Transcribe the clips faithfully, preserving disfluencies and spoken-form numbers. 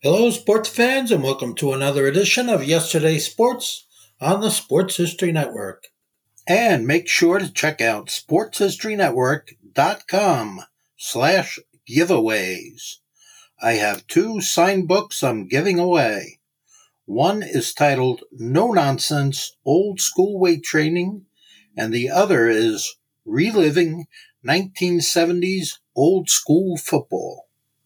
Hello, sports fans, and welcome to another edition of Yesterday's Sports on the Sports History Network. And make sure to check out sportshistorynetwork.com slash giveaways. I have two signed books I'm giving away. One is titled No Nonsense Old School Weight Training, and the other is Reliving nineteen seventies Old School Football.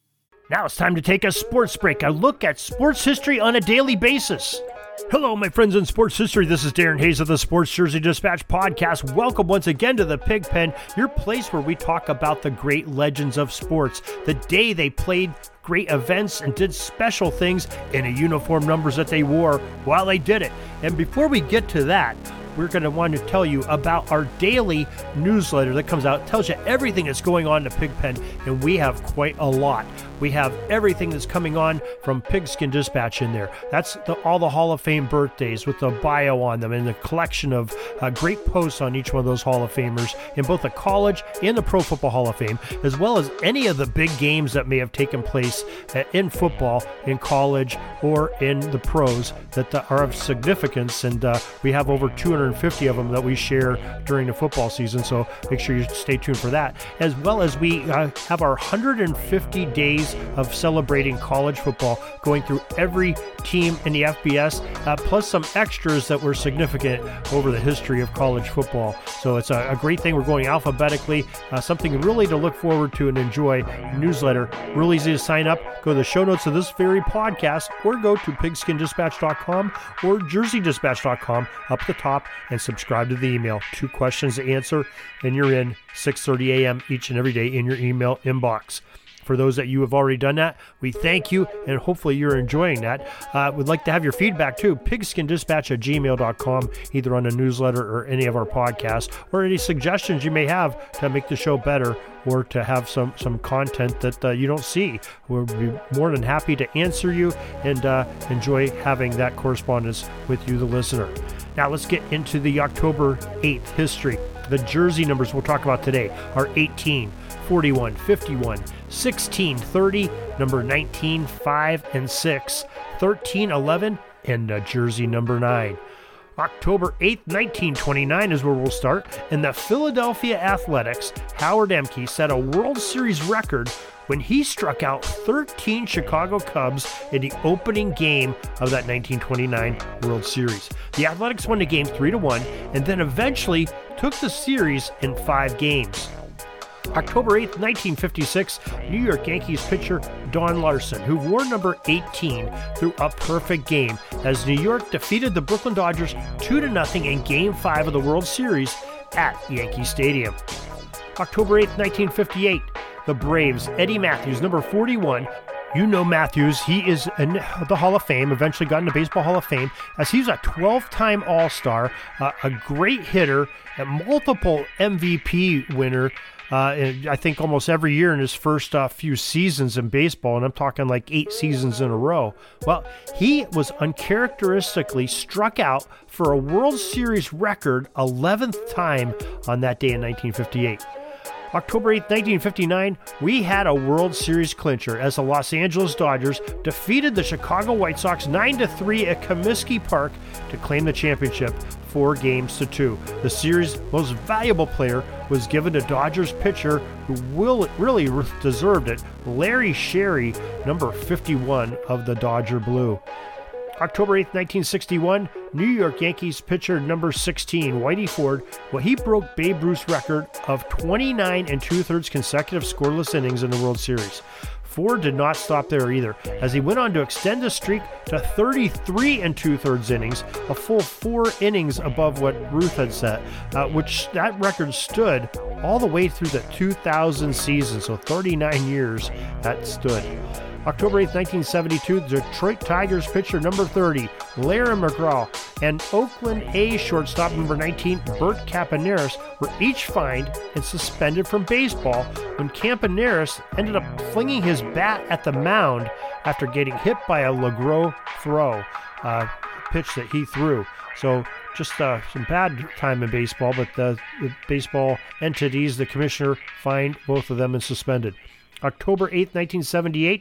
Now it's time to take a sports break, a look at sports history on a daily basis. Hello, my friends in sports history. This is Darren Hayes of the Sports Jersey Dispatch podcast. Welcome once again to the Pigpen, your place where we talk about the great legends of sports, the day they played great events and did special things in the uniform numbers that they wore while they did it. And before we get to that, we're going to want to tell you about our daily newsletter that comes out. It tells you everything that's going on in the Pigpen, and we have quite a lot. We have everything that's coming on from Pigskin Dispatch in there. That's the, all the Hall of Fame birthdays with the bio on them and the collection of uh, great posts on each one of those Hall of Famers in both the College and the Pro Football Hall of Fame, as well as any of the big games that may have taken place uh, in football, in college, or in the pros that uh, are of significance. And uh, we have over two hundred fifty of them that we share during the football season, so make sure you stay tuned for that, as well as we uh, have our one hundred fifty days of celebrating college football, going through every team in the F B S, uh, plus some extras that were significant over the history of college football. So it's a, a great thing. We're going alphabetically, uh, something really to look forward to and enjoy. Newsletter, real easy to sign up. Go to the show notes of this very podcast, or go to pigskin dispatch dot com or jersey dispatch dot com up the top and subscribe to the email. Two questions to answer, and you're in six thirty a.m. each and every day in your email inbox. For those that you have already done that, we thank you, and hopefully you're enjoying that. Uh, we'd like to have your feedback too. pigskin dispatch at gmail dot com, either on the newsletter or any of our podcasts, or any suggestions you may have to make the show better or to have some, some content that uh, you don't see. We'll be more than happy to answer you and uh, enjoy having that correspondence with you, the listener. Now let's get into the October eighth history. The jersey numbers we'll talk about today are eighteen, forty-one, fifty-one, sixteen, thirty, number nineteen, five, and six, thirteen, eleven, and uh, jersey number nine. October eighth, nineteen twenty-nine is where we'll start. In the Philadelphia Athletics, Howard Emke set a World Series record when he struck out thirteen Chicago Cubs in the opening game of that nineteen twenty-nine World Series. The Athletics won the game three to one and then eventually took the series in five games. October eighth, nineteen fifty-six, New York Yankees pitcher Don Larson, who wore number eighteen, threw a perfect game as New York defeated the Brooklyn Dodgers two to nothing in Game five of the World Series at Yankee Stadium. October eighth, nineteen fifty-eight, the Braves, Eddie Matthews, number forty-one. You know Matthews, he is in the Hall of Fame, eventually got in the Baseball Hall of Fame, as he's a twelve-time All-Star, uh, a great hitter, a multiple M V P winner, uh, and I think almost every year in his first uh, few seasons in baseball, and I'm talking like eight seasons in a row. Well, he was uncharacteristically struck out for a World Series record eleventh time on that day in nineteen fifty-eight. October eighth, nineteen fifty-nine, we had a World Series clincher as the Los Angeles Dodgers defeated the Chicago White Sox nine to three at Comiskey Park to claim the championship four games to two. The series' most valuable player was given to Dodgers pitcher who will, really deserved it, Larry Sherry, number fifty-one of the Dodger Blue. October eighth, nineteen sixty-one, New York Yankees pitcher number sixteen, Whitey Ford, well, he broke Babe Ruth's record of twenty-nine and two-thirds consecutive scoreless innings in the World Series. Ford did not stop there either, as he went on to extend the streak to thirty-three and two-thirds innings, a full four innings above what Ruth had set, uh, which that record stood all the way through the two thousand season, so thirty-nine years that stood. October eighth, nineteen seventy-two, the Detroit Tigers pitcher number thirty, Larry McGraw, and Oakland A's shortstop number nineteen, Bert Campaneris, were each fined and suspended from baseball when Campaneris ended up flinging his bat at the mound after getting hit by a LeGros throw, uh, pitch that he threw. So just uh, some bad time in baseball, but the, the baseball entities, the commissioner, fined both of them and suspended. October eighth, nineteen seventy-eight,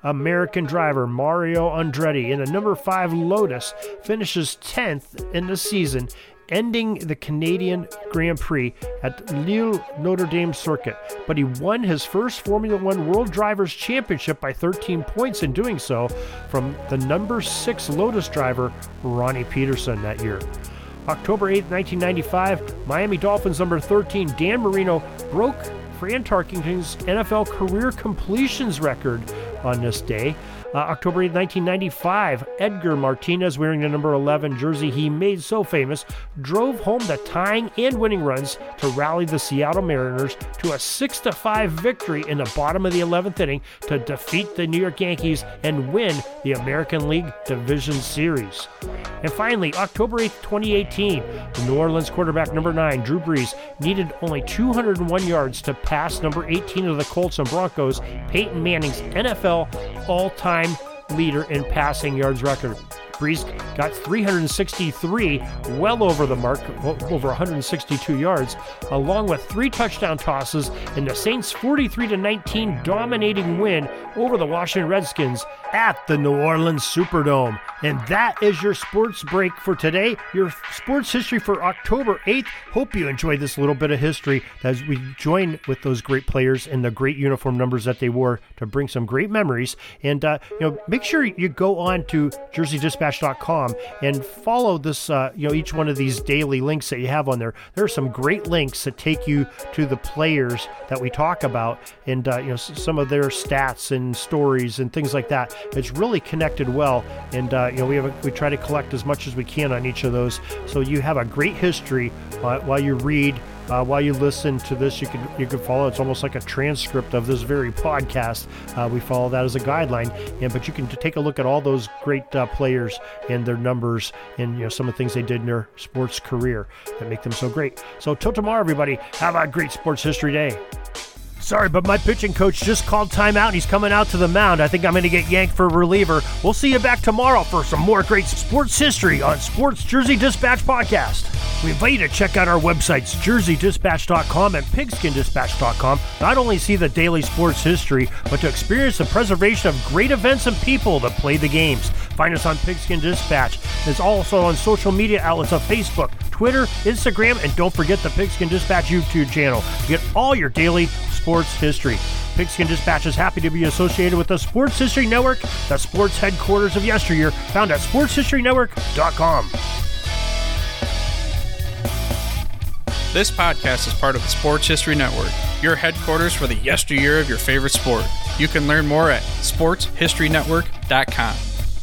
American driver Mario Andretti in the number five Lotus finishes tenth in the season, ending the Canadian Grand Prix at Lille Notre Dame Circuit. But he won his first Formula One World Drivers' Championship by thirteen points in doing so from the number six Lotus driver Ronnie Peterson that year. October eighth, nineteen ninety-five, Miami Dolphins number thirteen Dan Marino broke Fran Tarkenton's N F L career completions record on this day. Uh, October eighth, nineteen ninety-five, Edgar Martinez, wearing the number eleven jersey he made so famous, drove home the tying and winning runs to rally the Seattle Mariners to a six to five victory in the bottom of the eleventh inning to defeat the New York Yankees and win the American League Division Series. And finally, October eighth, twenty eighteen, the New Orleans quarterback number nine, Drew Brees, needed only two hundred one yards to pass number eighteen of the Colts and Broncos, Peyton Manning's N F L all-time leader in passing yards record. Brees got three hundred sixty-three, well over the mark, over one hundred sixty-two yards, along with three touchdown tosses in the Saints' forty-three to nineteen dominating win over the Washington Redskins at the New Orleans Superdome. And that is your sports break for today, your sports history for October eighth. Hope you enjoyed this little bit of history as we join with those great players and the great uniform numbers that they wore to bring some great memories. And uh, you know, make sure you go on to jersey dispatch dot com and follow this, uh, you know, each one of these daily links that you have on there. There are some great links that take you to the players that we talk about and, uh, you know, some of their stats and stories and things like that. It's really connected well. And, uh, you know, we have a, we try to collect as much as we can on each of those. So you have a great history uh, while you read. Uh, while you listen to this, you can you can follow. It's almost like a transcript of this very podcast. Uh, we follow that as a guideline, and but you can t- take a look at all those great uh, players and their numbers, and you know some of the things they did in their sports career that make them so great. So till tomorrow, everybody, have a great sports history day. Sorry, but my pitching coach just called timeout, and he's coming out to the mound. I think I'm going to get yanked for a reliever. We'll see you back tomorrow for some more great sports history on Sports Jersey Dispatch Podcast. We invite you to check out our websites, jersey dispatch dot com and pigskin dispatch dot com. Not only see the daily sports history, but to experience the preservation of great events and people that play the games. Find us on Pigskin Dispatch. It's also on social media outlets of Facebook, Twitter, Instagram, and don't forget the Pigskin Dispatch YouTube channel to get all your daily sports history. Pigskin Dispatch is happy to be associated with the Sports History Network, the sports headquarters of yesteryear, found at sports history network dot com. This podcast is part of the Sports History Network, your headquarters for the yesteryear of your favorite sport. You can learn more at sports history network dot com.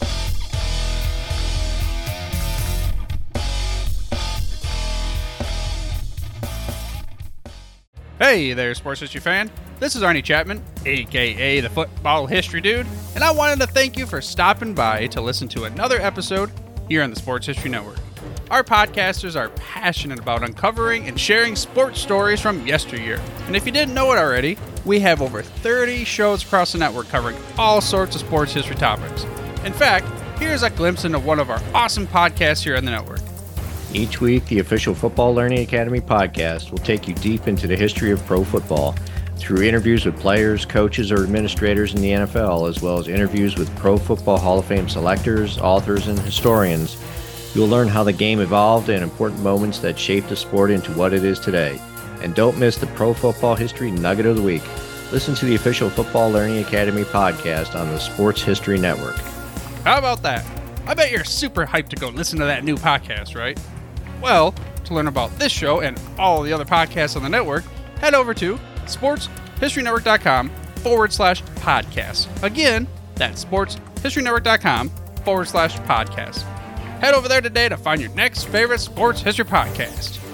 Hey there, sports history fan. This is Arnie Chapman, aka the Football History Dude, and I wanted to thank you for stopping by to listen to another episode here on the Sports History Network. Our podcasters are passionate about uncovering and sharing sports stories from yesteryear. And if you didn't know it already, we have over thirty shows across the network covering all sorts of sports history topics. In fact, here's a glimpse into one of our awesome podcasts here on the network. Each week, the official Football Learning Academy podcast will take you deep into the history of pro football through interviews with players, coaches, or administrators in the N F L, as well as interviews with Pro Football Hall of Fame selectors, authors, and historians. You'll learn how the game evolved and important moments that shaped the sport into what it is today. And don't miss the Pro Football History Nugget of the Week. Listen to the official Football Learning Academy podcast on the Sports History Network. How about that? I bet you're super hyped to go listen to that new podcast, right? Well, to learn about this show and all the other podcasts on the network, head over to sports history network dot com forward slash podcast. Again, that's sports history network dot com forward slash podcast. Head over there today to find your next favorite sports history podcast.